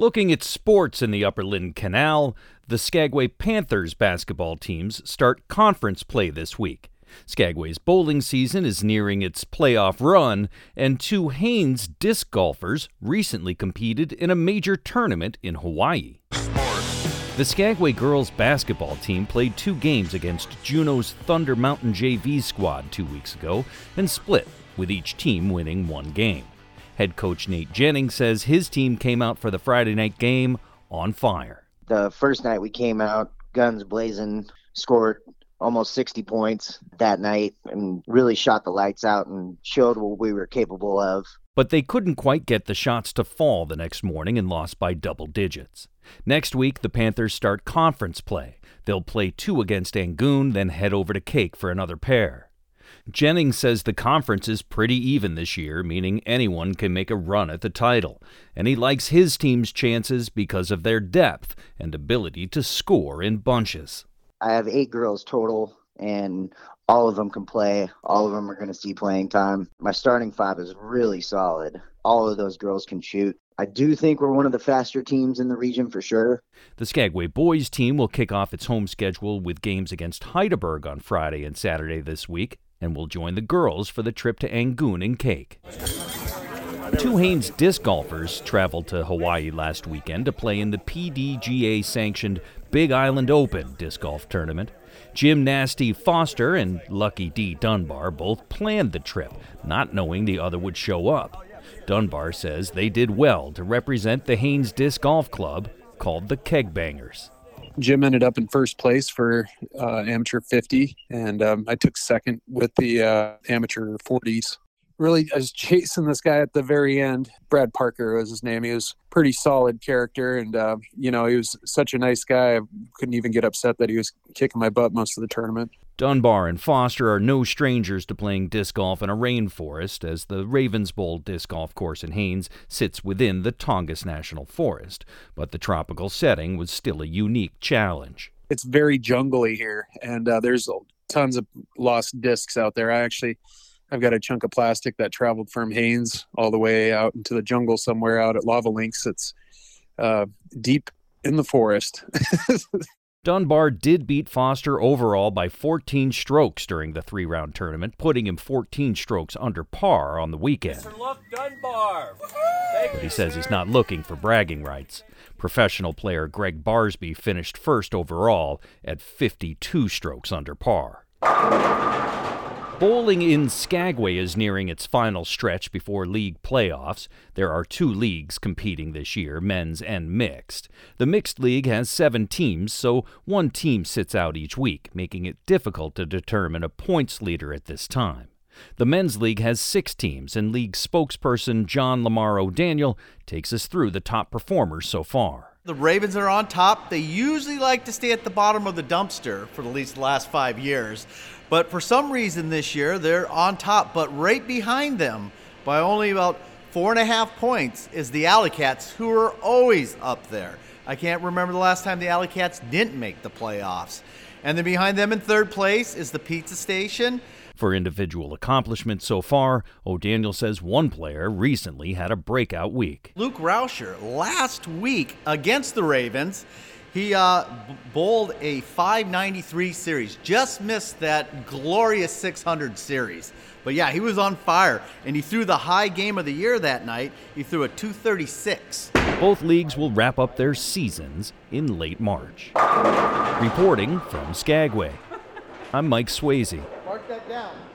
Looking at sports in the Upper Lynn Canal, the Skagway Panthers basketball teams start conference play this week. Skagway's bowling season is nearing its playoff run, and two Haines disc golfers recently competed in a major tournament in Hawaii. The Skagway girls basketball team played 2 games against Juneau's Thunder Mountain JV squad 2 weeks ago and split, with each team winning 1 game. Head coach Nate Jennings says his team came out for the Friday night game on fire. The first night we came out, guns blazing, scored almost 60 points that night and really shot the lights out and showed what we were capable of. But they couldn't quite get the shots to fall the next morning and lost by double digits. Next week, the Panthers start conference play. They'll play 2 against Angoon, then head over to Cake for another pair. Jennings says the conference is pretty even this year, meaning anyone can make a run at the title, and he likes his team's chances because of their depth and ability to score in bunches. I have 8 girls total, and all of them can play. All of them are going to see playing time. My starting 5 is really solid. All of those girls can shoot. I do think we're one of the faster teams in the region for sure. The Skagway boys team will kick off its home schedule with games against Heidelberg on Friday and Saturday this week, and will join the girls for the trip to Angoon and Cake. 2 Haines disc golfers traveled to Hawaii last weekend to play in the PDGA-sanctioned Big Island Open disc golf tournament. Jim Nasty Foster and Lucky D. Dunbar both planned the trip, not knowing the other would show up. Dunbar says they did well to represent the Haines Disc Golf Club, called the Keg Bangers. Jim ended up in first place for amateur 50, and I took second with the amateur 40s. Really, I was chasing this guy at the very end. Brad Parker was his name. He was a pretty solid character, and, he was such a nice guy. I couldn't even get upset that he was kicking my butt most of the tournament. Dunbar and Foster are no strangers to playing disc golf in a rainforest, as the Ravens Bowl disc golf course in Haines sits within the Tongass National Forest. But the tropical setting was still a unique challenge. It's very jungly here, and there's tons of lost discs out there. I've got a chunk of plastic that traveled from Haines all the way out into the jungle somewhere out at Lava Links. It's deep in the forest. Dunbar did beat Foster overall by 14 strokes during the 3-round tournament, putting him 14 strokes under par on the weekend. Mr. Luck Dunbar. But he says he's not looking for bragging rights. Professional player Greg Barsby finished first overall at 52 strokes under par. Bowling in Skagway is nearing its final stretch before league playoffs. There are 2 leagues competing this year, men's and mixed. The mixed league has 7 teams, so 1 team sits out each week, making it difficult to determine a points leader at this time. The men's league has 6 teams, and league spokesperson John Lamar O'Daniel takes us through the top performers so far. The Ravens are on top. They usually like to stay at the bottom of the dumpster for at least the last 5 years. But for some reason this year, they're on top. But right behind them, by only about 4.5 points, is the Alley Cats, who are always up there. I can't remember the last time the Alley Cats didn't make the playoffs. And then behind them in 3rd place is the Pizza Station. For individual accomplishments so far, O'Daniel says one player recently had a breakout week. Luke Rauscher, last week against the Ravens, he bowled a 593 series. Just missed that glorious 600 series. But yeah, he was on fire, and he threw the high game of the year that night. He threw a 236. Both leagues will wrap up their seasons in late March. Reporting from Skagway, I'm Mike Swayze. Mark that down.